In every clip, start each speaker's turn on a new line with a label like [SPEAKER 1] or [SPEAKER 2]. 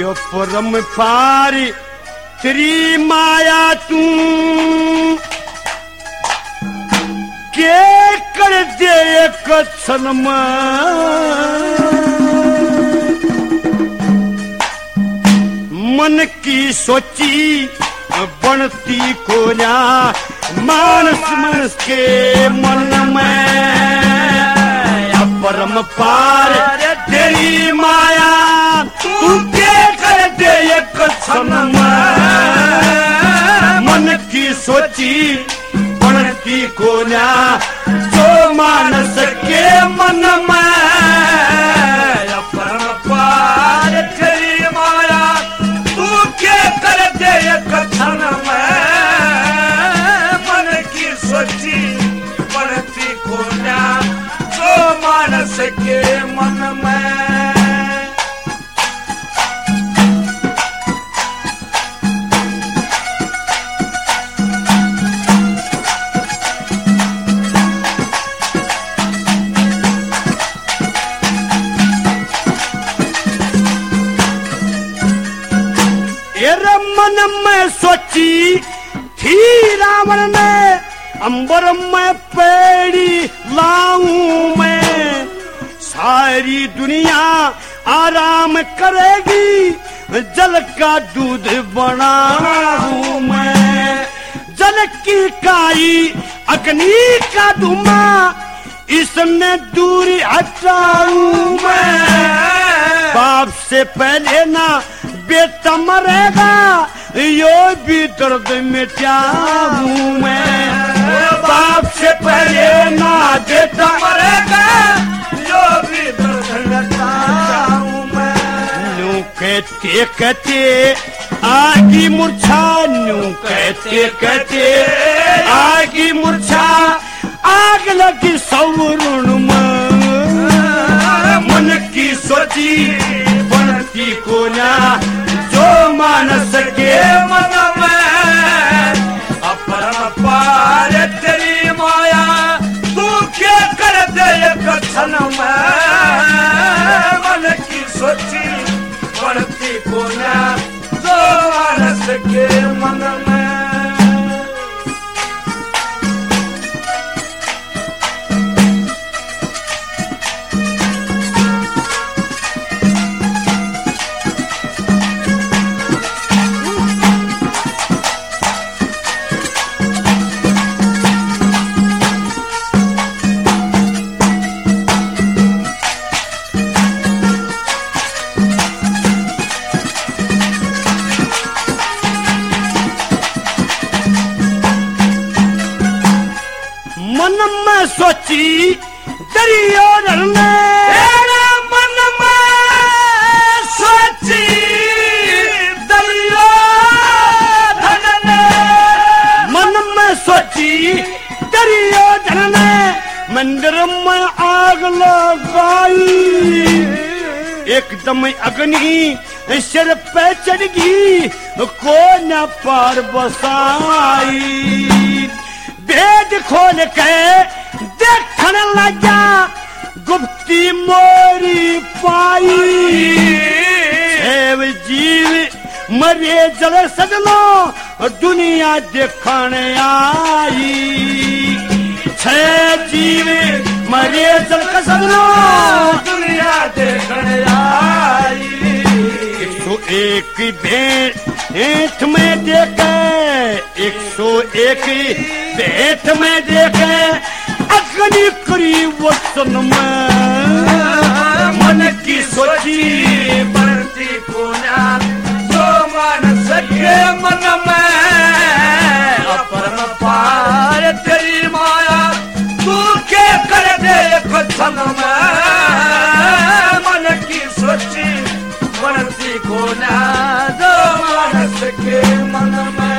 [SPEAKER 1] यो परम पारी तेरी माया तू के कर दे एक क्षण मन की सोची बनती को ना मानस मनस के मन में परम पार तेरी माया तू के कर दे एक क्षण मन की सोची बनती को ना जो मानस के मन में परम पार तेरी माया तू के कर दे एक क्षण मन की सोची बनती को ना जो मानस के मन में मन में सोची थी रावण ने अंबर में पेड़ी लाऊं मैं सारी दुनिया आराम करेगी जल का दूध बनाऊं मैं जल की काई अग्नि का धुआं इसमें दूरी हटाऊं मैं बाप से पहले ना बेटा मरेगा यो भी दर्द मिटाऊं मैं बाप से पहले ना बेटा मरेगा यो भी दर्द मिटाऊं मैं न्यू कहते कहते आगी मूर्छा न्यू कहते कहते आगी मूर्छा आग लगी सवरुण मन की सोची बनती को ना जो मानस के मन में अपरम पार तेरी माया तू के कर दे एक क्षण मन की सोची बनती को ना जो मानस के मन में मन में सोची दुर्योधन ने मन में सोची दुर्योधन ने मन में सोची दुर्योधन ने मंदिर में आग लगाई एकदम अग्नि सिर पे चढ़गी को न पार बसाई भेद खोल के देखने लगा गुप्ती मोरी पाई जीव मरे जल सजनो दुनिया देखने आई छह जीव मरे जल सजनो दुनिया देखने आई 101 भेंट में देखे 101 भेंट में देखे अग्नि करी वचन में मन की सोची बनती को ना जो मानस के मन में अपरम पार तेरी माया तू के कर दे एक क्षण मन की सोची बनती को ना जो मानस के मन में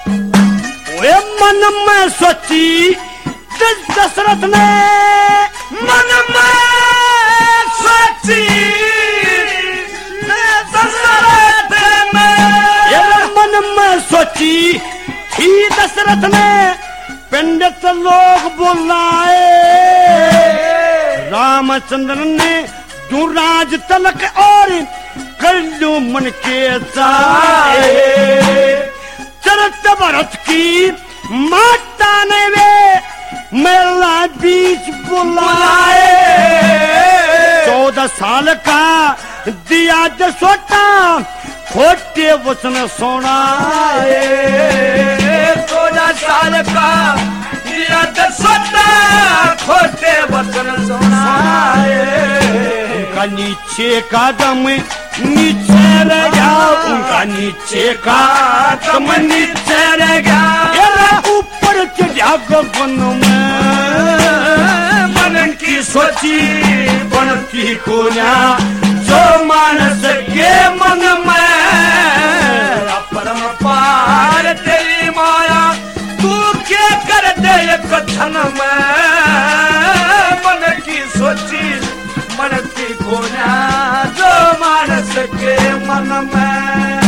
[SPEAKER 1] वे मन में सोची दशरथ ने, मन में सोची दशरथ ने, मन में सोची थी दशरथ ने, पंडित लोग बुलाए, रामचंद्र ने जो राज तलक और कर लो मन के चाहे, चरत भरत की माता ने वे मेला बीच बुलाए, 14 साल का दिया जसोटा खोटे वचन सुनाए, 14 साल का दिया जसोटा खोटे वचन सुनाए, उनका नीचे का दम नीचे रह गया, उनका नीचे का दम नीचे रह गया, ऊपर चढ़ा गगन में, मन की सोची बनती कोना जो मानस के मन में, परम पार तेरी माया तू क्या कर दे कथन में, मन की सोची बनती कोना जो मानस के मन में।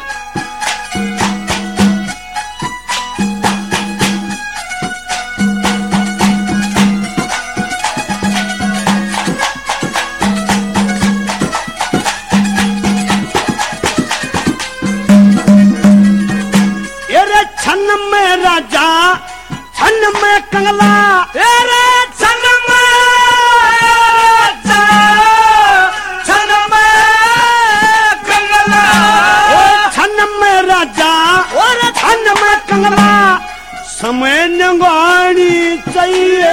[SPEAKER 1] छन में राजा छन में कंगला, छन में राजा छन में कंगला, छन में राजा और छन में कंगला, समय निगानी चाहिए,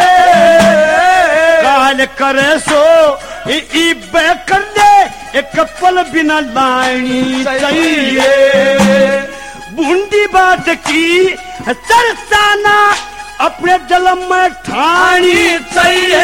[SPEAKER 1] काल करे सो इबे कर दे, एक पल बिना लानी चाहिए, बूंदी बात की चर्चाना अपने दिल में ठानी चाहिए,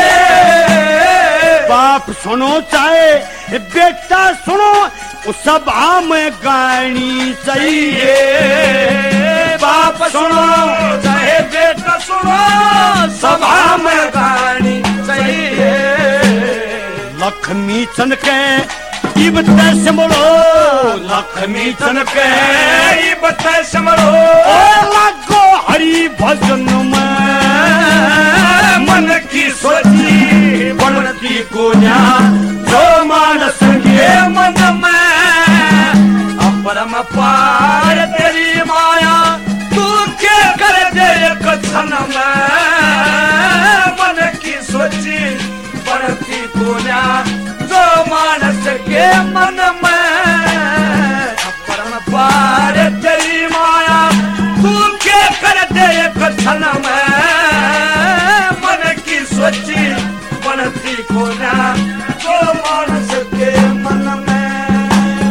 [SPEAKER 1] बाप सुनो चाहे बेटा सुनो सभा में गानी चाहिए, बाप सुनो चाहे बेटा सुनो सभा में गानी चाहिए, लक्ष्मी चंद के इबते समलो, लक्ष्मी चंद के इबते समलो, लागो हरि भजन में, मन की सोची बनती कोना जो मानस के मन में, अपरम पार तेरी माया तू के कर दे कथन में, मन की सोची बनती कोना जो मानस के मन में, परम पार तेरी माया तू के कर दे कथन में, मन की सोची बनती कोना जो मानस के मन में।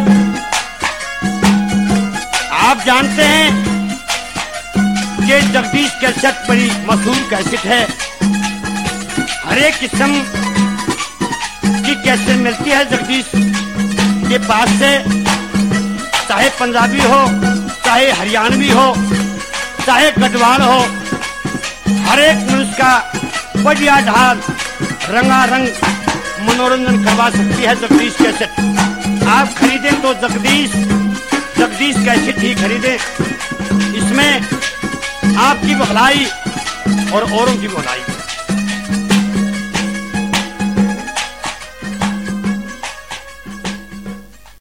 [SPEAKER 1] आप जानते हैं कि जगदीश कैसेट बड़ी मशहूर कैसेट है, हर एक किस्म की कैसेट मिलती है जगदीश के पास से, चाहे पंजाबी हो चाहे हरियाणवी हो चाहे गढ़वाल हो, हर एक मनुष्य का बढ़िया ढाल रंगारंग मनोरंजन करवा सकती है जगदीश कैसेट। आप खरीदें तो जगदीश कैसेट ही खरीदें, इसमें आपकी भलाई और औरों की भलाई।